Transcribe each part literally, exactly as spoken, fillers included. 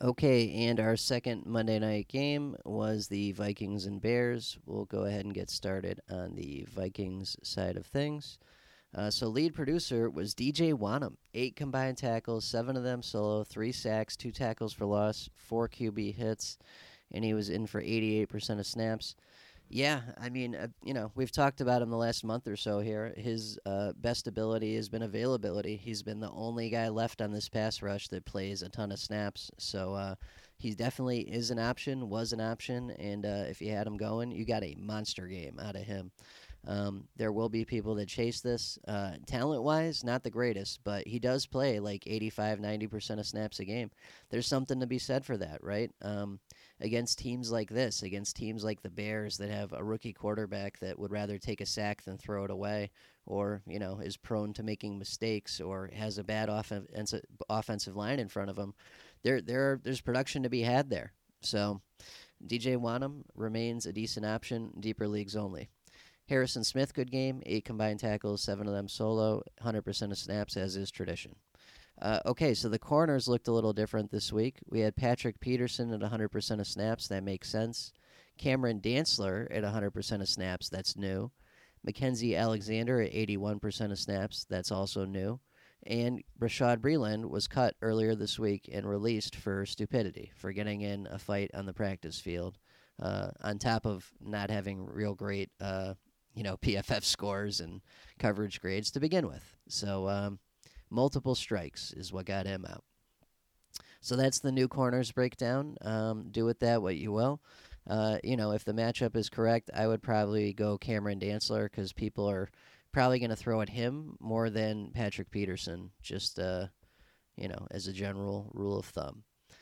Okay, and our second Monday night game was the Vikings and Bears. We'll go ahead and get started on the Vikings side of things. Uh, so, lead producer was D J Wanham. Eight combined tackles, seven of them solo, three sacks, two tackles for loss, four Q B hits, and he was in for eighty-eight percent of snaps. Yeah, I mean, uh, you know, we've talked about him the last month or so here. His uh, best ability has been availability. He's been the only guy left on this pass rush that plays a ton of snaps. So uh, he definitely is an option, was an option, and uh, if you had him going, you got a monster game out of him. Um, there will be people that chase this. Uh, talent wise, not the greatest, but he does play like eighty-five, ninety percent of snaps a game. There's something to be said for that, right? Um, against teams like this, against teams like the Bears that have a rookie quarterback that would rather take a sack than throw it away, or, you know, is prone to making mistakes, or has a bad offensive offensive line in front of him, there there there's production to be had there. So D J Wanham remains a decent option, deeper leagues only. Harrison Smith, good game, eight combined tackles, seven of them solo, one hundred percent of snaps, as is tradition. Uh, okay, so the corners looked a little different this week. We had Patrick Peterson at one hundred percent of snaps. That makes sense. Cameron Dantzler at one hundred percent of snaps. That's new. Mackenzie Alexander at eighty-one percent of snaps. That's also new. And Rashad Breeland was cut earlier this week and released for stupidity, for getting in a fight on the practice field, uh, on top of not having real great uh, you know, P F F scores and coverage grades to begin with. So um, multiple strikes is what got him out. So that's the new corners breakdown. Um, do with that what you will. Uh, you know, if the matchup is correct, I would probably go Cameron Dantzler because people are probably going to throw at him more than Patrick Peterson, just, uh, you know, as a general rule of thumb.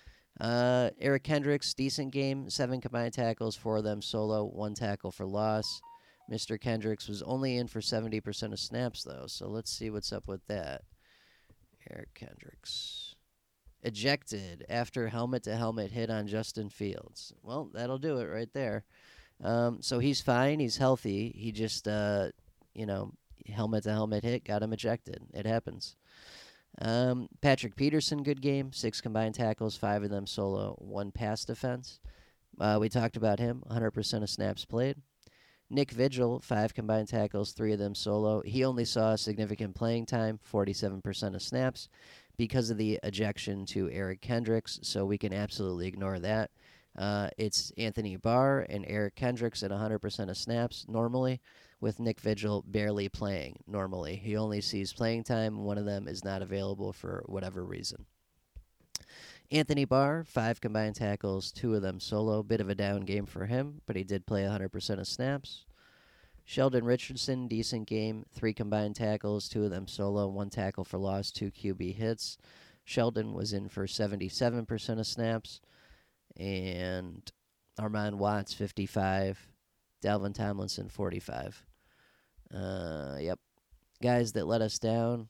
Uh, Eric Kendricks, decent game, seven combined tackles, four of them solo, one tackle for loss. Mister Kendricks was only in for seventy percent of snaps, though, so let's see what's up with that. Eric Kendricks. Ejected after helmet-to-helmet hit on Justin Fields. Well, that'll do it right there. Um, so he's fine. He's healthy. He just, uh, you know, helmet-to-helmet hit, got him ejected. It happens. Um, Patrick Peterson, good game. Six combined tackles, five of them solo, one pass defense. Uh, we talked about him, one hundred percent of snaps played. Nick Vigil, five combined tackles, three of them solo. He only saw significant playing time, forty-seven percent of snaps, because of the ejection to Eric Kendricks, so we can absolutely ignore that. Uh, it's Anthony Barr and Eric Kendricks at one hundred percent of snaps normally, with Nick Vigil barely playing normally. He only sees playing time. One of them is not available for whatever reason. Anthony Barr, five combined tackles, two of them solo. Bit of a down game for him, but he did play one hundred percent of snaps. Sheldon Richardson, decent game, three combined tackles, two of them solo, one tackle for loss, two Q B hits. Sheldon was in for seventy-seven percent of snaps. And Armand Watts, fifty-five. Dalvin Tomlinson, forty-five. Uh, yep. Guys that let us down.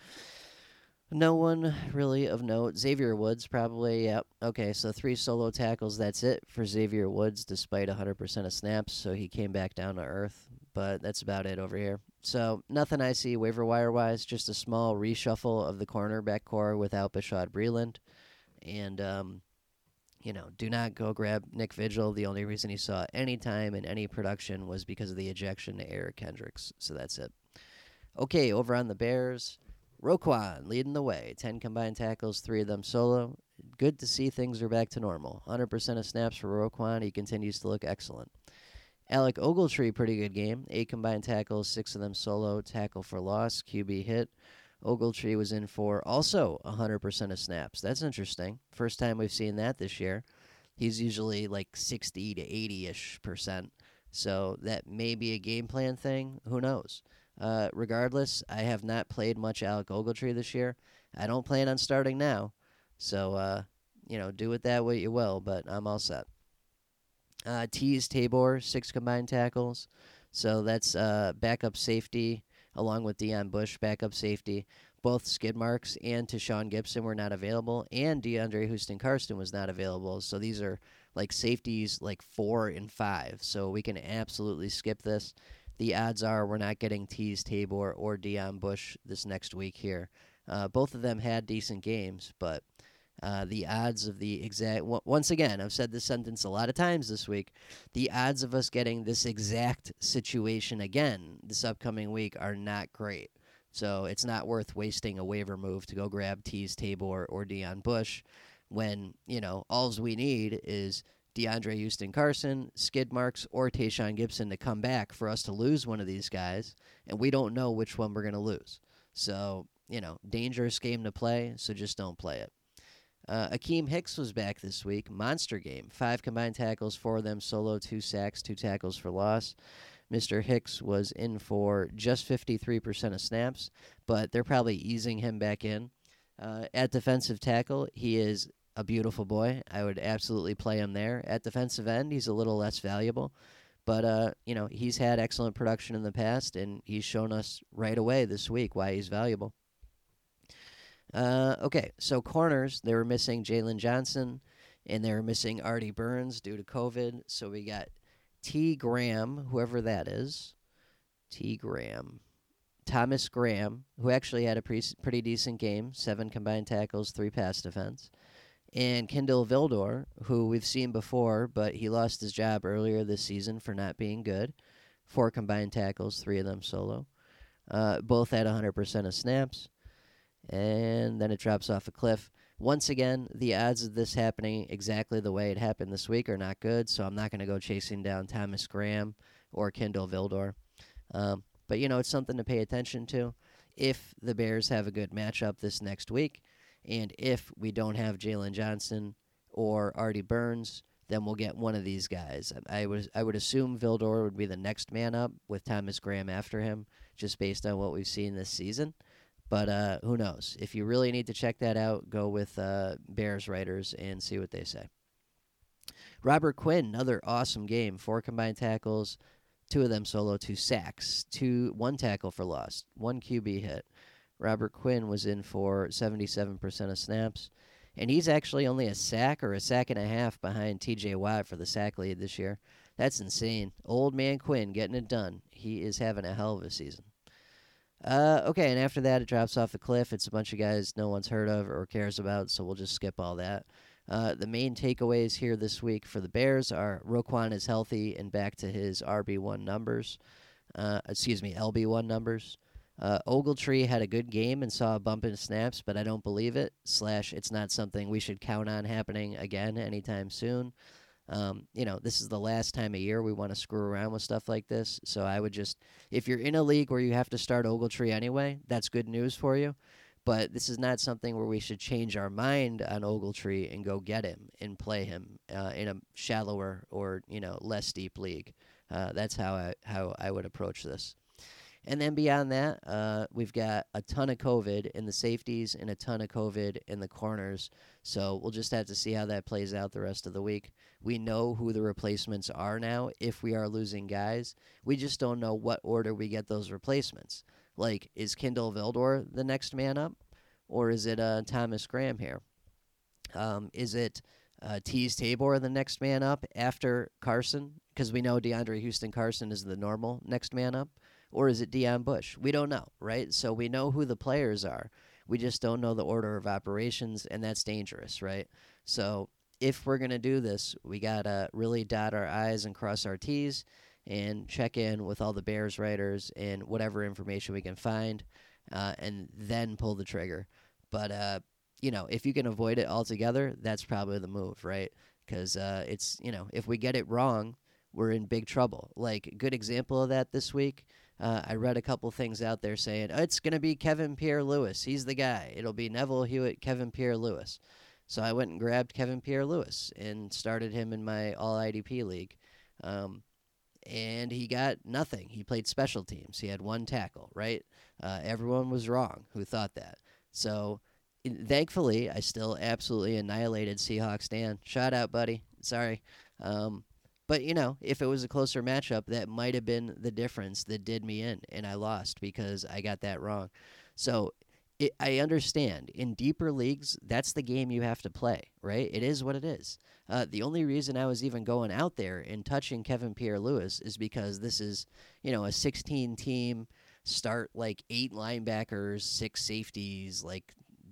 No one really of note. Xavier Woods, probably, yep. Okay, so three solo tackles, that's it for Xavier Woods, despite one hundred percent of snaps, so he came back down to earth. But that's about it over here. So nothing I see waiver wire-wise, just a small reshuffle of the cornerback core without Bashaud Breeland. And, um, you know, do not go grab Nick Vigil. The only reason he saw any time and any production was because of the ejection to Eric Kendricks. So that's it. Okay, over on the Bears. Roquan leading the way. ten combined tackles, three of them solo. Good to see things are back to normal. one hundred percent of snaps for Roquan. He continues to look excellent. Alec Ogletree, pretty good game. eight combined tackles, six of them solo. Tackle for loss, Q B hit. Ogletree was in for also one hundred percent of snaps. That's interesting. First time we've seen that this year. He's usually like sixty to eighty-ish percent. So that may be a game plan thing. Who knows? Uh, regardless, I have not played much Alec Ogletree this year. I don't plan on starting now. So, uh, you know, do with that what you will, but I'm all set. Uh, Tease Tabor, six combined tackles. So that's uh, backup safety, along with Deion Bush, backup safety. Both skid marks and Tashawn Gibson were not available, and DeAndre Houston-Carson was not available. So these are like safeties like four and five. So we can absolutely skip this. The odds are we're not getting Tease Tabor or Deion Bush this next week here. Uh, both of them had decent games, but Uh, the odds of the exact, w- once again, I've said this sentence a lot of times this week, the odds of us getting this exact situation again this upcoming week are not great. So it's not worth wasting a waiver move to go grab Tease Tabor or Deion Bush when, you know, alls we need is DeAndre Houston Carson, skid marks, or Tayshaun Gibson to come back for us to lose one of these guys, and we don't know which one we're going to lose. So, you know, dangerous game to play, so just don't play it. Uh, Akeem Hicks was back this week. Monster game. Five combined tackles, four of them solo, two sacks, two tackles for loss. Mister Hicks was in for just fifty-three percent of snaps, but they're probably easing him back in. Uh, at defensive tackle, he is a beautiful boy. I would absolutely play him there. At defensive end, he's a little less valuable. But, uh, you know, he's had excellent production in the past, and he's shown us right away this week why he's valuable. Uh, okay, so corners, they were missing Jalen Johnson, and they were missing Artie Burns due to COVID. So we got T. Graham, whoever that is, T. Graham, Thomas Graham, who actually had a pre- pretty decent game, seven combined tackles, three pass defense, and Kindle Vildor, who we've seen before, but he lost his job earlier this season for not being good, four combined tackles, three of them solo, uh, both at one hundred percent of snaps, and then it drops off a cliff. Once again, the odds of this happening exactly the way it happened this week are not good, so I'm not going to go chasing down Thomas Graham or Kindle Vildor. Um, but, you know, it's something to pay attention to. If the Bears have a good matchup this next week, and if we don't have Jalen Johnson or Artie Burns, then we'll get one of these guys. I was I would assume Vildor would be the next man up with Thomas Graham after him, just based on what we've seen this season. But uh, who knows? If you really need to check that out, go with uh, Bears writers and see what they say. Robert Quinn, another awesome game. Four combined tackles, two of them solo, two sacks, two one tackle for loss, one Q B hit. Robert Quinn was in for seventy-seven percent of snaps, and he's actually only a sack or a sack and a half behind T J Watt for the sack lead this year. That's insane. Old man Quinn getting it done. He is having a hell of a season. Uh, okay, and after that, it drops off the cliff. It's a bunch of guys no one's heard of or cares about, so we'll just skip all that. Uh, the main takeaways here this week for the Bears are Roquan is healthy and back to his R B one numbers. Uh, excuse me, L B one numbers. Uh, Ogletree had a good game and saw a bump in snaps, but I don't believe it. Slash, it's not something we should count on happening again anytime soon. Um, you know, this is the last time of year we want to screw around with stuff like this. So I would just, if you're in a league where you have to start Ogletree anyway, that's good news for you. But this is not something where we should change our mind on Ogletree and go get him and play him uh, in a shallower or, you know, less deep league. Uh, that's how I, how I would approach this. And then beyond that, uh, we've got a ton of COVID in the safeties and a ton of COVID in the corners. So we'll just have to see how that plays out the rest of the week. We know who the replacements are now if we are losing guys. We just don't know what order we get those replacements. Like, is Kindle Vildor the next man up? Or is it uh, Thomas Graham here? Um, is it uh, Tease Tabor the next man up after Carson? Because we know DeAndre Houston Carson is the normal next man up. Or is it Deion Bush? We don't know, right? So we know who the players are. We just don't know the order of operations, and that's dangerous, right? So if we're going to do this, we got to really dot our I's and cross our T's and check in with all the Bears writers and whatever information we can find, uh, and then pull the trigger. But, uh, you know, if you can avoid it altogether, that's probably the move, right? Because uh, it's, you know, if we get it wrong, we're in big trouble. Like, a good example of that this week, Uh, I read a couple things out there saying, oh, it's going to be Kevin Pierre-Louis. He's the guy. It'll be Neville Hewitt, Kevin Pierre-Louis. So I went and grabbed Kevin Pierre-Louis and started him in my All-I D P league. Um, and he got nothing. He played special teams. He had one tackle, right? Uh, everyone was wrong who thought that. So in, thankfully, I still absolutely annihilated Seahawks Dan. Shout out, buddy. Sorry. Um But, you know, if it was a closer matchup, that might have been the difference that did me in, and I lost because I got that wrong. So it, I understand. In deeper leagues, that's the game you have to play, right? It is what it is. Uh, the only reason I was even going out there and touching Kevin Pierre-Louis is because this is, you know, a sixteen-team start, like eight linebackers, six safeties, like,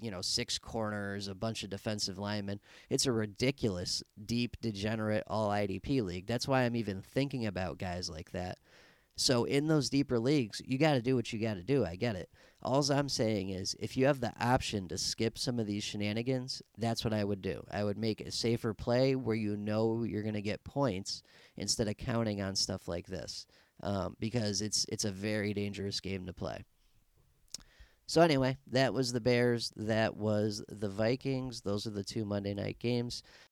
you know, six corners, a bunch of defensive linemen. It's a ridiculous, deep, degenerate, all I D P league. That's why I'm even thinking about guys like that. So in those deeper leagues, you got to do what you got to do. I get it. All I'm saying is if you have the option to skip some of these shenanigans, that's what I would do. I would make a safer play where you know you're going to get points instead of counting on stuff like this, um, because it's it's a very dangerous game to play. So anyway, that was the Bears. That was the Vikings. Those are the two Monday night games.